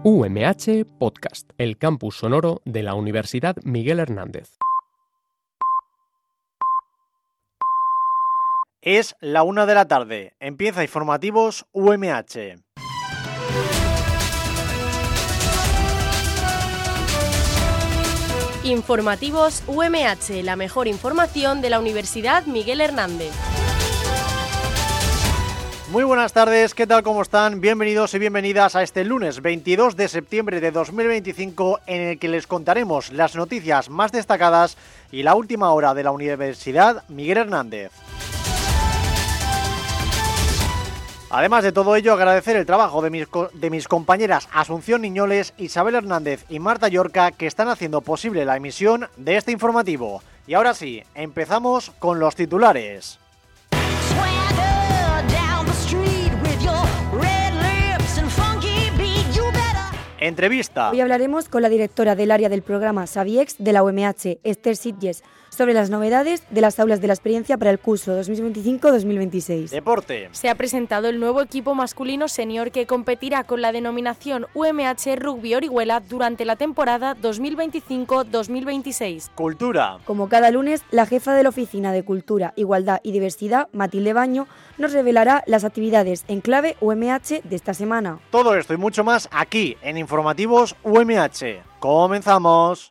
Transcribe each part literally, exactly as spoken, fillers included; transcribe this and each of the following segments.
U M H Podcast, el campus sonoro de la Universidad Miguel Hernández. Es la una de la tarde. Empieza Informativos U M H. Informativos U M H, la mejor información de la Universidad Miguel Hernández. Muy buenas tardes, ¿qué tal? ¿Cómo están? Bienvenidos y bienvenidas a este lunes veintidós de septiembre de dos mil veinticinco, en el que les contaremos las noticias más destacadas y la última hora de la Universidad Miguel Hernández. Además de todo ello, agradecer el trabajo de mis, de mis compañeras Asunción Niñoles, Isabel Hernández y Marta Llorca, que están haciendo posible la emisión de este informativo. Y ahora sí, empezamos con los titulares. Entrevista. Hoy hablaremos con la directora del área del programa SABIEX de la U M H, Esther Sitges, sobre las novedades de las aulas de la experiencia para el curso dos mil veinticinco dos mil veintiséis. Deporte. Se ha presentado el nuevo equipo masculino senior que competirá con la denominación U M H Rugby Orihuela durante la temporada dos mil veinticinco dos mil veintiséis. Cultura. Como cada lunes, la jefa de la Oficina de Cultura, Igualdad y Diversidad, Matilde Baño, nos revelará las actividades en clave U M H de esta semana. Todo esto y mucho más aquí en Informativos U M H. ¡Comenzamos!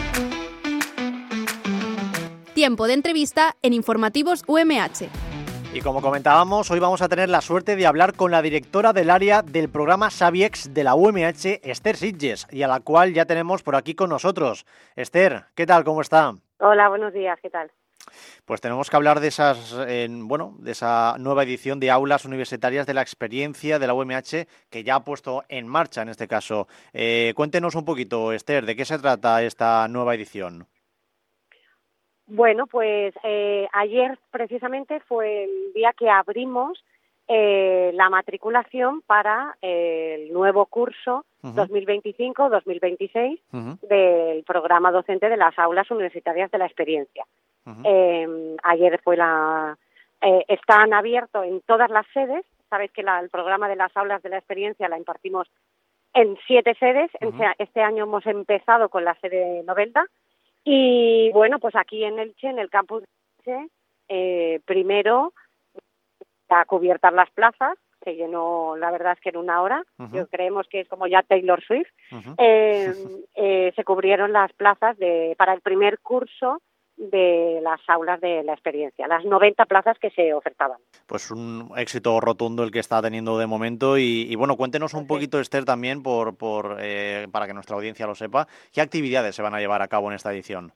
Tiempo de entrevista en Informativos U M H. Y como comentábamos, hoy vamos a tener la suerte de hablar con la directora del área del programa SABIEX de la U M H, Esther Sitges, y a la cual ya tenemos por aquí con nosotros. Esther, ¿qué tal? ¿Cómo está? Hola, buenos días, ¿qué tal? Pues tenemos que hablar de esas, eh, bueno, de esa nueva edición de aulas universitarias de la experiencia de la U M H que ya ha puesto en marcha en este caso. Eh, cuéntenos un poquito, Esther, ¿de qué se trata esta nueva edición? Bueno, pues eh, ayer precisamente fue el día que abrimos eh, la matriculación para eh, el nuevo curso uh-huh. dos mil veinticinco dos mil veintiséis uh-huh. del programa docente de las aulas universitarias de la experiencia. Uh-huh. Eh, ayer fue la... Eh, están abiertos en todas las sedes. Sabéis que la, el programa de las aulas de la experiencia la impartimos en siete sedes. Uh-huh. Este año hemos empezado con la sede Novelda. Y bueno, pues aquí en Elche, en el campus de Elche, eh, primero a cubiertas las plazas, se llenó, la verdad es que en una hora, uh-huh. Yo creemos que es como ya Taylor Swift, uh-huh. eh, eh, se cubrieron las plazas de para el primer curso de las aulas de la experiencia, las noventa plazas que se ofertaban. Pues un éxito rotundo el que está teniendo de momento y, y bueno, cuéntenos un okay. poquito, Esther, también por, por eh, para que nuestra audiencia lo sepa, ¿qué actividades se van a llevar a cabo en esta edición?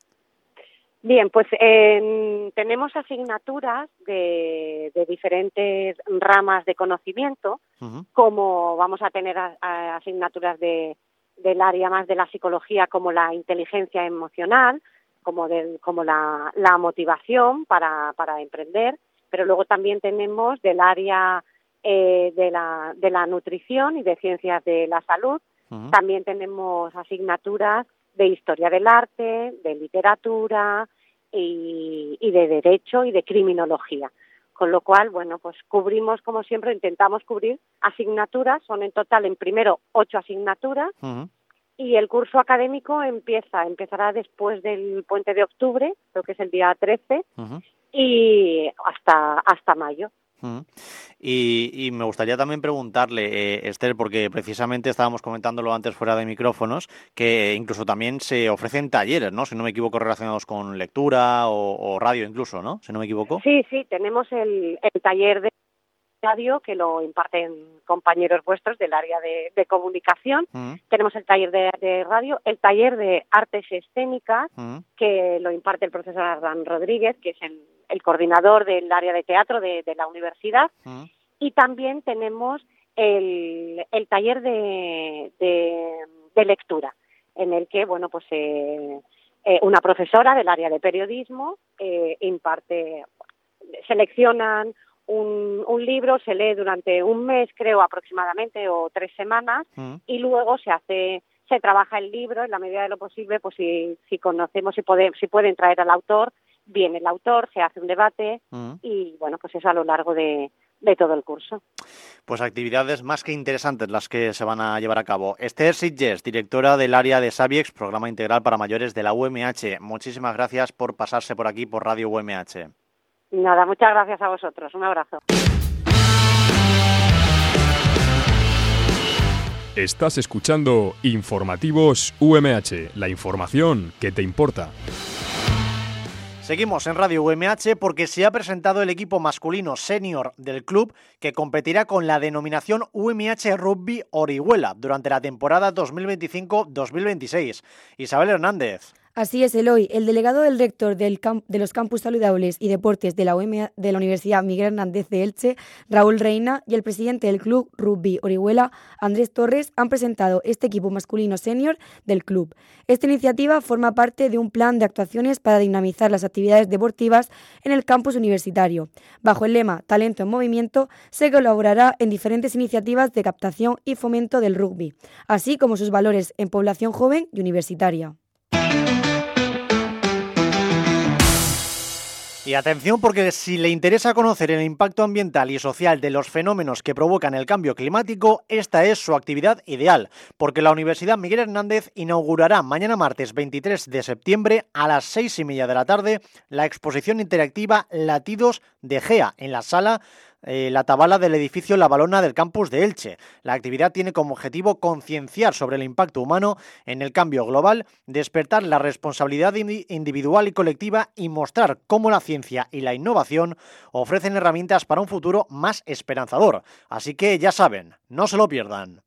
Bien, pues eh, tenemos asignaturas de, de diferentes ramas de conocimiento, uh-huh. como vamos a tener a, a asignaturas de, del área más de la psicología, como la inteligencia emocional, como del, como la, la motivación para, para emprender, pero luego también tenemos del área eh, de, la, de la nutrición y de ciencias de la salud, uh-huh. También tenemos asignaturas de historia del arte, de literatura y, y de derecho y de criminología, con lo cual, bueno, pues cubrimos, como siempre, intentamos cubrir asignaturas, son en total en primero ocho asignaturas, uh-huh. Y el curso académico empieza, empezará después del puente de octubre, creo que es el día trece, uh-huh. Y hasta hasta mayo. Uh-huh. Y, y me gustaría también preguntarle, eh, Esther, porque precisamente estábamos comentándolo antes fuera de micrófonos, que incluso también se ofrecen talleres, ¿no? Si no me equivoco, relacionados con lectura o, o radio incluso, ¿no? Si no me equivoco. Sí, sí, tenemos el, el taller de radio que lo imparten compañeros vuestros del área de, de comunicación. Uh-huh. Tenemos el taller de, de radio, el taller de artes escénicas, uh-huh. que lo imparte el profesor Ardan Rodríguez, que es el, el coordinador del área de teatro de, de la universidad, uh-huh. Y también tenemos el, el taller de, de, de lectura, en el que, bueno, pues eh, eh, una profesora del área de periodismo eh, imparte, seleccionan Un, un libro, se lee durante un mes, creo, aproximadamente, o tres semanas, uh-huh. Y luego se hace, se trabaja el libro en la medida de lo posible, pues si, si conocemos, si, pode, si pueden traer al autor, viene el autor, se hace un debate, uh-huh. Y bueno, pues eso a lo largo de, de todo el curso. Pues actividades más que interesantes las que se van a llevar a cabo. Esther Sitges, directora del área de Saviex, programa integral para mayores de la U M H. Muchísimas gracias por pasarse por aquí por Radio U M H. Nada, muchas gracias a vosotros. Un abrazo. Estás escuchando Informativos U M H, la información que te importa. Seguimos en Radio U M H porque se ha presentado el equipo masculino senior del club que competirá con la denominación U M H Rugby Orihuela durante la temporada dos mil veinticinco dos mil veintiséis. Isabel Hernández. Así es, Eloy. El delegado del rector del camp- de los campus saludables y deportes de la, U M A- de la Universidad Miguel Hernández de Elche, Raúl Reina, y el presidente del club Rugby Orihuela, Andrés Torres, han presentado este equipo masculino senior del club. Esta iniciativa forma parte de un plan de actuaciones para dinamizar las actividades deportivas en el campus universitario. Bajo el lema Talento en Movimiento, se colaborará en diferentes iniciativas de captación y fomento del rugby, así como sus valores en población joven y universitaria. Y atención porque si le interesa conocer el impacto ambiental y social de los fenómenos que provocan el cambio climático, esta es su actividad ideal, porque la Universidad Miguel Hernández inaugurará mañana martes veintitrés de septiembre a las seis y media de la tarde la exposición interactiva Latidos de Gea en la sala Eh, la tabala del edificio La Valona del campus de Elche. La actividad tiene como objetivo concienciar sobre el impacto humano en el cambio global, despertar la responsabilidad individual y colectiva y mostrar cómo la ciencia y la innovación ofrecen herramientas para un futuro más esperanzador. Así que ya saben, no se lo pierdan.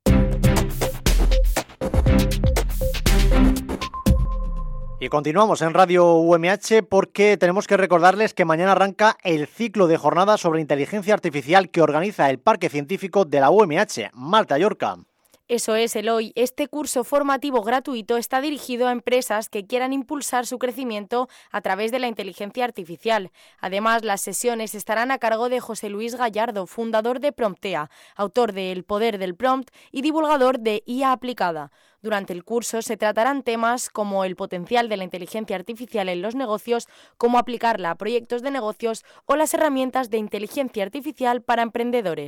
Y continuamos en Radio U M H porque tenemos que recordarles que mañana arranca el ciclo de jornadas sobre inteligencia artificial que organiza el Parque Científico de la U M H. Marta Llorca. Eso es, Eloy. Este curso formativo gratuito está dirigido a empresas que quieran impulsar su crecimiento a través de la inteligencia artificial. Además, las sesiones estarán a cargo de José Luis Gallardo, fundador de Promptea, autor de El poder del prompt y divulgador de I A aplicada. Durante el curso se tratarán temas como el potencial de la inteligencia artificial en los negocios, cómo aplicarla a proyectos de negocios o las herramientas de inteligencia artificial para emprendedores.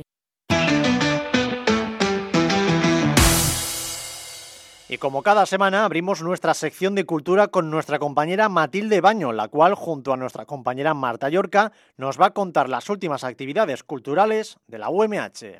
Y como cada semana abrimos nuestra sección de cultura con nuestra compañera Matilde Baño, la cual junto a nuestra compañera Marta Llorca nos va a contar las últimas actividades culturales de la U M H.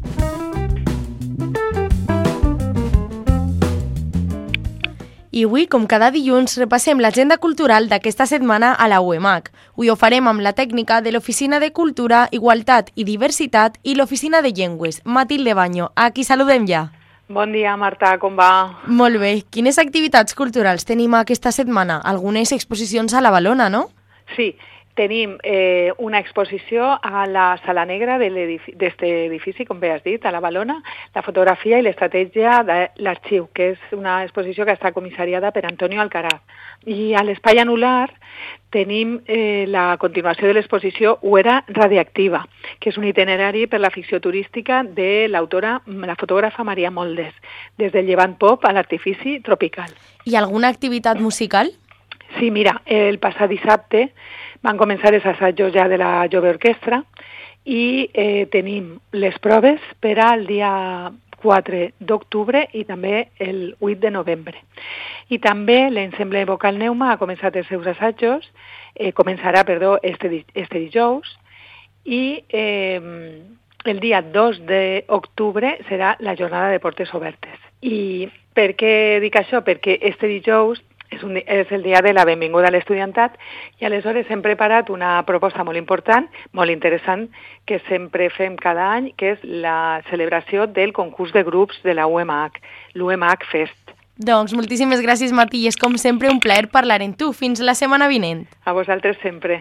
I avui, com cada dilluns, repassem l'agenda cultural d'aquesta setmana a la U E M A C. Avui ho farem amb la tècnica de l'Oficina de Cultura, Igualtat i Diversitat i l'Oficina de Llengües, Matilde Baño. A qui saludem ja. Bon dia, Marta, com va? Molt bé. Quines activitats culturals tenim aquesta setmana? Algunes exposicions a la Valona, no? Sí, tenim eh, una exposició a la Sala Negra d'aquest edifici, com bé has dit, a la Valona, la fotografia i l'estratègia de l'arxiu, que és una exposició que està comissariada per Antonio Alcaraz. I a l'Espai Anular tenim eh, la continuació de l'exposició Huera Radiactiva, que és un itinerari per la ficció turística de l'autora, la fotògrafa Maria Moldes, des del llevant pop a l'artifici tropical. I alguna activitat musical? Sí, mira, el passat dissabte van començar els assajos ja de la Jove Orquestra i eh, tenim les proves per al dia quatre d'octubre i també el vuit de novembre. I també l'ensemble vocal Neuma ha començat els seus assajos, eh, començarà, perdó, este, este dijous, i eh, el dia dos d'octubre serà la jornada de portes obertes. I per què dic això? Perquè este dijous és, un, és el dia de la benvinguda a l'estudiantat i aleshores hem preparat una proposta molt important, molt interessant, que sempre fem cada any, que és la celebració del concurs de grups de la U E M A C, l'U E M A C Fest. Doncs moltíssimes gràcies, Mati, i és com sempre un plaer parlar amb tu. Fins la setmana vinent. A vosaltres sempre.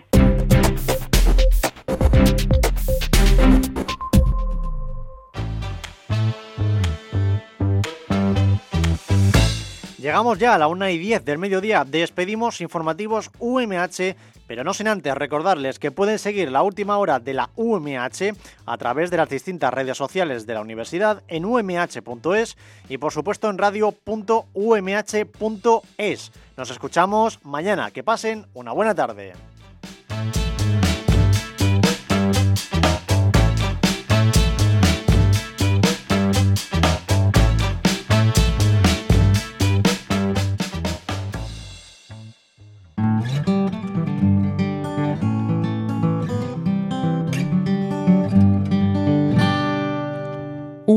Llegamos ya a la una y diez del mediodía, despedimos informativos U M H, pero no sin antes recordarles que pueden seguir la última hora de la U M H a través de las distintas redes sociales de la universidad en u m h punto es y por supuesto en radio punto u m h punto es. Nos escuchamos mañana, que pasen una buena tarde.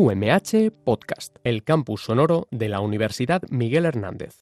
U M H Podcast, el campus sonoro de la Universidad Miguel Hernández.